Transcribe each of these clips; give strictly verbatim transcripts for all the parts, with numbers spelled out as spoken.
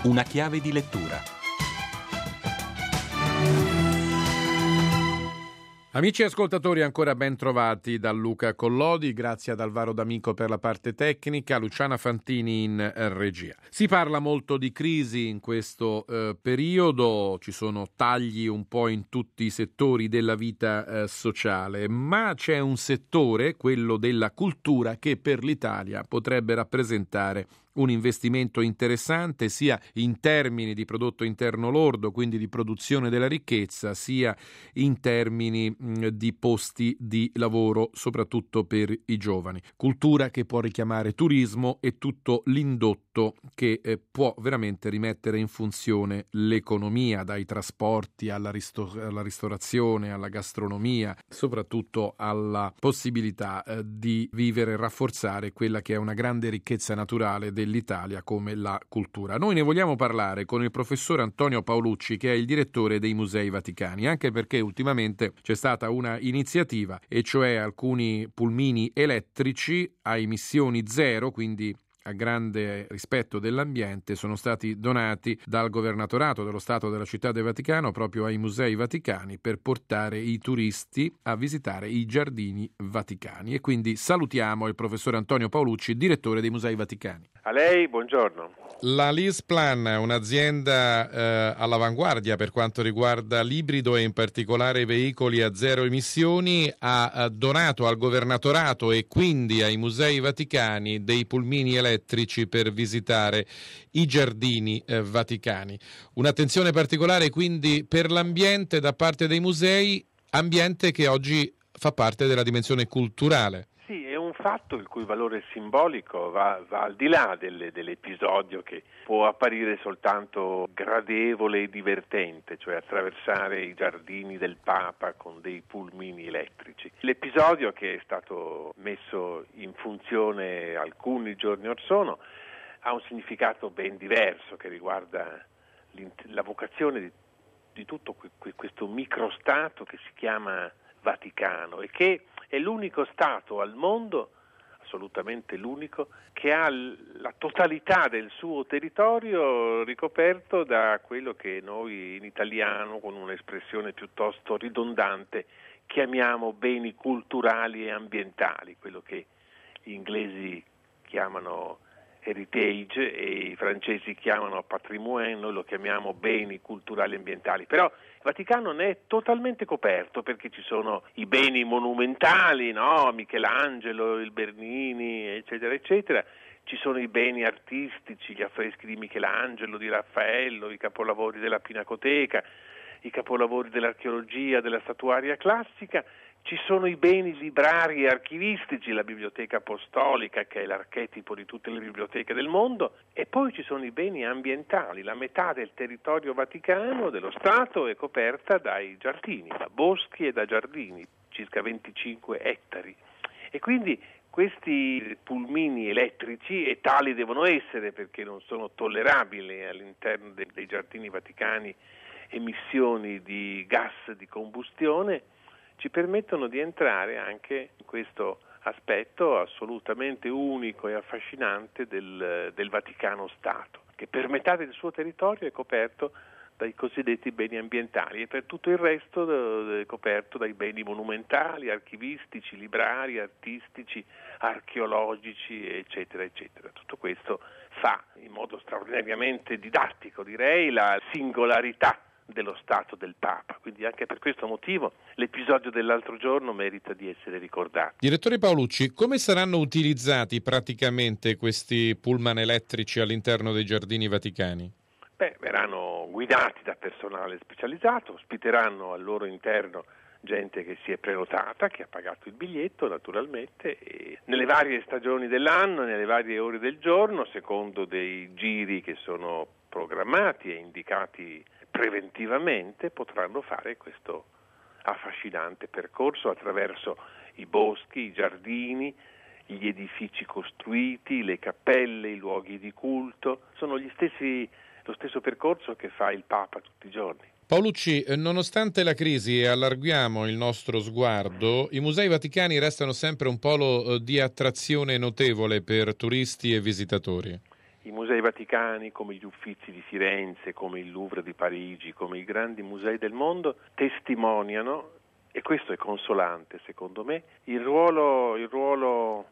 Una chiave di lettura. Amici ascoltatori, ancora ben trovati da Luca Collodi, grazie ad Alvaro D'Amico per la parte tecnica, Luciana Fantini in regia. Si parla molto di crisi in questo eh, periodo, ci sono tagli un po' in tutti i settori della vita eh, sociale, ma c'è un settore, quello della cultura, che per l'Italia potrebbe rappresentare un investimento interessante sia in termini di prodotto interno lordo, quindi di produzione della ricchezza, sia in termini mh, di posti di lavoro, soprattutto per i giovani. Cultura che può richiamare turismo e tutto l'indotto che eh, può veramente rimettere in funzione l'economia, dai trasporti alla, risto- alla ristorazione, alla gastronomia, soprattutto alla possibilità eh, di vivere e rafforzare quella che è una grande ricchezza naturale del l'Italia come la cultura. Noi ne vogliamo parlare con il professor Antonio Paolucci, che è il direttore dei Musei Vaticani, anche perché ultimamente c'è stata una iniziativa, e cioè alcuni pulmini elettrici a emissioni zero, quindi a grande rispetto dell'ambiente, sono stati donati dal governatorato dello Stato della Città del Vaticano proprio ai Musei Vaticani per portare i turisti a visitare i giardini vaticani. E quindi salutiamo il professor Antonio Paolucci, direttore dei Musei Vaticani. A lei, buongiorno. La LeasePlan, un'azienda eh, all'avanguardia per quanto riguarda l'ibrido e in particolare i veicoli a zero emissioni, ha, ha donato al governatorato e quindi ai Musei Vaticani dei pulmini elettrici per visitare i giardini eh, vaticani. Un'attenzione particolare quindi per l'ambiente da parte dei musei, ambiente che oggi fa parte della dimensione culturale. Sì, è un fatto il cui valore simbolico va, va al di là delle, dell'episodio che può apparire soltanto gradevole e divertente, cioè attraversare i giardini del Papa con dei pulmini elettrici. L'episodio che è stato messo in funzione alcuni giorni or sono ha un significato ben diverso che riguarda la vocazione di, di tutto questo microstato che si chiama Vaticano e che è l'unico Stato al mondo, assolutamente l'unico, che ha la totalità del suo territorio ricoperto da quello che noi in italiano, con un'espressione piuttosto ridondante, chiamiamo beni culturali e ambientali, quello che gli inglesi chiamano heritage e i francesi chiamano patrimoine, noi lo chiamiamo beni culturali e ambientali. Però il Vaticano ne è totalmente coperto perché ci sono i beni monumentali, no? Michelangelo, il Bernini, eccetera, eccetera. Ci sono i beni artistici, gli affreschi di Michelangelo, di Raffaello, i capolavori della Pinacoteca, i capolavori dell'archeologia, della statuaria classica. Ci sono i beni librari e archivistici, la biblioteca apostolica che è l'archetipo di tutte le biblioteche del mondo, e poi ci sono i beni ambientali. La metà del territorio vaticano, dello Stato, è coperta dai giardini, da boschi e da giardini, circa venticinque ettari. E quindi questi pulmini elettrici, e tali devono essere perché non sono tollerabili all'interno dei, dei giardini vaticani emissioni di gas di combustione, ci permettono di entrare anche in questo aspetto assolutamente unico e affascinante del, del Vaticano Stato, che per metà del suo territorio è coperto dai cosiddetti beni ambientali e per tutto il resto è coperto dai beni monumentali, archivistici, librari, artistici, archeologici, eccetera, eccetera. Tutto questo fa in modo straordinariamente didattico, direi, la singolarità dello Stato del Papa, quindi anche per questo motivo l'episodio dell'altro giorno merita di essere ricordato. Direttore Paolucci, come saranno utilizzati praticamente questi pullman elettrici all'interno dei giardini vaticani? Beh, verranno guidati da personale specializzato, ospiteranno al loro interno gente che si è prenotata, che ha pagato il biglietto naturalmente, e nelle varie stagioni dell'anno, nelle varie ore del giorno, secondo dei giri che sono programmati e indicati preventivamente, potranno fare questo affascinante percorso attraverso i boschi, i giardini, gli edifici costruiti, le cappelle, i luoghi di culto. Sono gli stessi, lo stesso percorso che fa il Papa tutti i giorni. Paolucci, nonostante la crisi, e allarghiamo il nostro sguardo, i Musei Vaticani restano sempre un polo di attrazione notevole per turisti e visitatori. I musei vaticani, come gli Uffizi di Firenze, come il Louvre di Parigi, come i grandi musei del mondo, testimoniano, e questo è consolante secondo me, il ruolo, il ruolo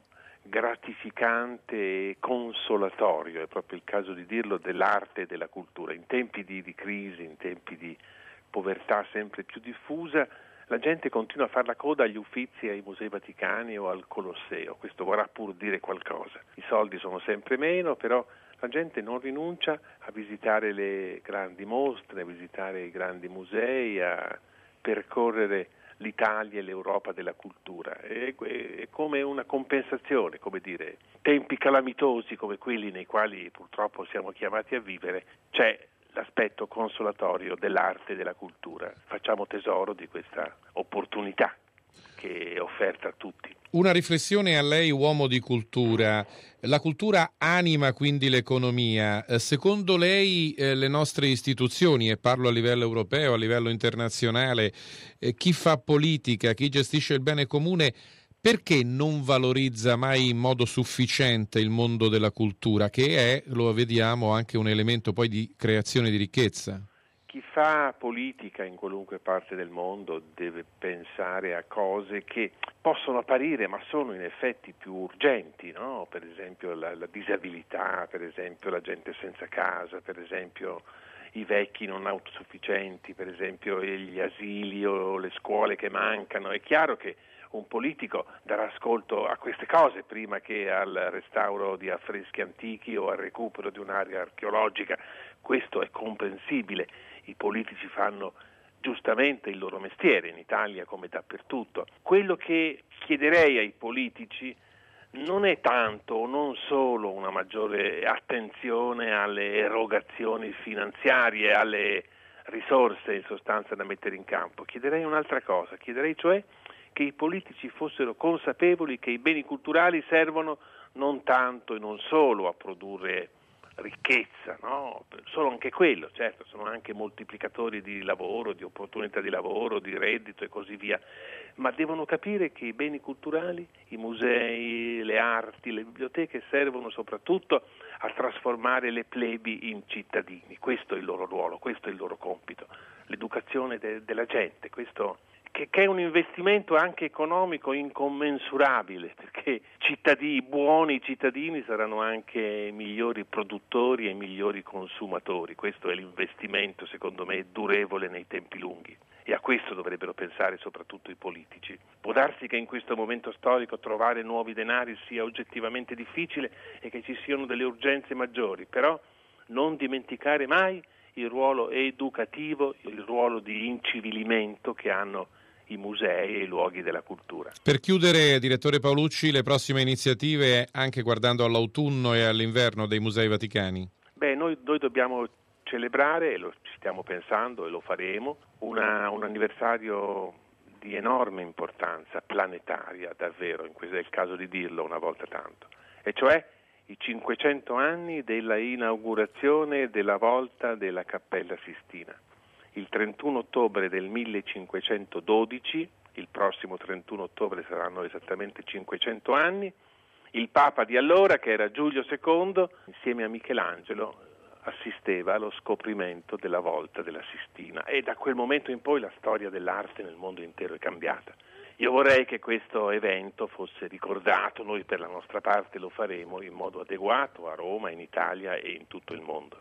gratificante e consolatorio, è proprio il caso di dirlo, dell'arte e della cultura. In tempi di, di crisi, in tempi di povertà sempre più diffusa, la gente continua a fare la coda agli Uffizi, ai musei vaticani o al Colosseo. Questo vorrà pur dire qualcosa. I soldi sono sempre meno, però la gente non rinuncia a visitare le grandi mostre, a visitare i grandi musei, a percorrere l'Italia e l'Europa della cultura. È, è come una compensazione, come dire, tempi calamitosi come quelli nei quali purtroppo siamo chiamati a vivere, c'è l'aspetto consolatorio dell'arte e della cultura. Facciamo tesoro di questa opportunità che è offerta a tutti. Una riflessione a lei, uomo di cultura. La cultura anima quindi l'economia. Secondo lei eh, le nostre istituzioni, e parlo a livello europeo, a livello internazionale, eh, chi fa politica, chi gestisce il bene comune, perché non valorizza mai in modo sufficiente il mondo della cultura, che è, lo vediamo, anche un elemento poi di creazione di ricchezza? Chi fa politica in qualunque parte del mondo deve pensare a cose che possono apparire ma sono in effetti più urgenti, no? Per esempio la, la disabilità, per esempio la gente senza casa, per esempio i vecchi non autosufficienti, per esempio gli asili o le scuole che mancano. È chiaro che un politico darà ascolto a queste cose prima che al restauro di affreschi antichi o al recupero di un'area archeologica. Questo è comprensibile. I politici fanno giustamente il loro mestiere in Italia come dappertutto. Quello che chiederei ai politici non è tanto o non solo una maggiore attenzione alle erogazioni finanziarie, alle risorse in sostanza da mettere in campo. Chiederei un'altra cosa, chiederei cioè che i politici fossero consapevoli che i beni culturali servono non tanto e non solo a produrre ricchezza, no? Solo anche quello, certo, sono anche moltiplicatori di lavoro, di opportunità di lavoro, di reddito e così via, ma devono capire che i beni culturali, i musei, le arti, le biblioteche servono soprattutto a trasformare le plebi in cittadini. Questo è il loro ruolo, questo è il loro compito, l'educazione de- della gente, questo che, che è un investimento anche economico incommensurabile, perché cittadini, buoni cittadini saranno anche migliori produttori e migliori consumatori. Questo è l'investimento, secondo me, durevole nei tempi lunghi. E a questo dovrebbero pensare soprattutto i politici. Può darsi che in questo momento storico trovare nuovi denari sia oggettivamente difficile e che ci siano delle urgenze maggiori, però non dimenticare mai il ruolo educativo, il ruolo di incivilimento che hanno i musei e i luoghi della cultura. Per chiudere, direttore Paolucci, le prossime iniziative anche guardando all'autunno e all'inverno dei musei vaticani? Beh, noi, noi dobbiamo celebrare, e lo ci stiamo pensando e lo faremo, una, un anniversario di enorme importanza planetaria, davvero, in questo è il caso di dirlo una volta tanto, e cioè i cinquecento anni della inaugurazione della volta della Cappella Sistina. Il trentuno ottobre del millecinquecentododici, il prossimo trentuno ottobre saranno esattamente cinquecento anni, il Papa di allora, che era Giulio secondo, insieme a Michelangelo, assisteva allo scoprimento della volta della Sistina, e da quel momento in poi la storia dell'arte nel mondo intero è cambiata. Io vorrei che questo evento fosse ricordato, noi per la nostra parte lo faremo in modo adeguato a Roma, in Italia e in tutto il mondo.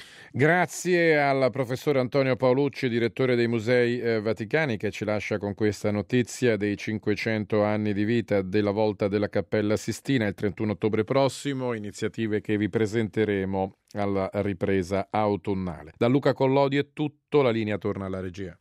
Grazie al professor Antonio Paolucci, direttore dei Musei eh, Vaticani, che ci lascia con questa notizia dei cinquecento anni di vita della volta della Cappella Sistina il trentuno ottobre prossimo, iniziative che vi presenteremo alla ripresa autunnale. Da Luca Collodi è tutto, la linea torna alla regia.